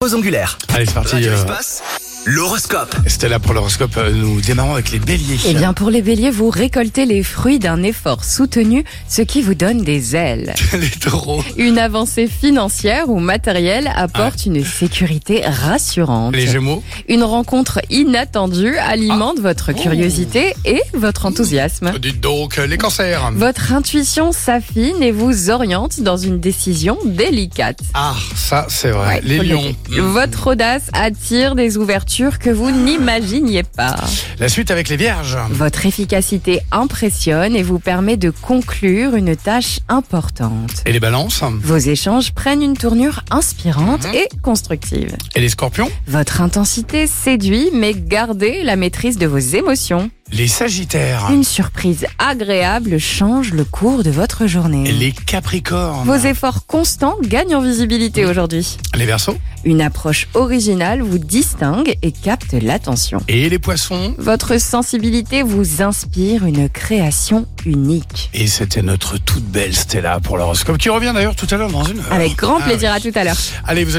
Ongulaires. Allez, c'est parti. Radio Espace, l'horoscope. Stella pour l'horoscope. Nous démarrons avec les béliers. Eh bien, pour les béliers, vous récoltez les fruits d'un effort soutenu, ce qui vous donne des ailes. Les taureaux. Une avancée financière ou matérielle apporte une sécurité rassurante. Les gémeaux. Une rencontre inattendue alimente votre curiosité et votre enthousiasme. Dites donc, les cancers. Votre intuition s'affine et vous oriente dans une décision délicate. Ah, ça c'est vrai. Ouais, Les faut le lions. noter. Votre audace attire des ouvertures que vous n'imaginiez pas. La suite avec les vierges. Votre efficacité impressionne et vous permet de conclure une tâche importante. Et les balances. Vos échanges prennent une tournure inspirante et constructive. Et les scorpions. Votre intensité séduit, mais gardez la maîtrise de vos émotions. Les sagittaires. Une surprise agréable change le cours de votre journée. Et les capricornes. Vos efforts constants gagnent en visibilité aujourd'hui. Les verseaux. Une approche originale vous distingue et capte l'attention. Et les poissons. Votre sensibilité vous inspire une création unique. Et c'était notre toute belle Stella pour l'horoscope qui revient d'ailleurs tout à l'heure dans une heure. Avec grand plaisir, à tout à l'heure. Allez, vous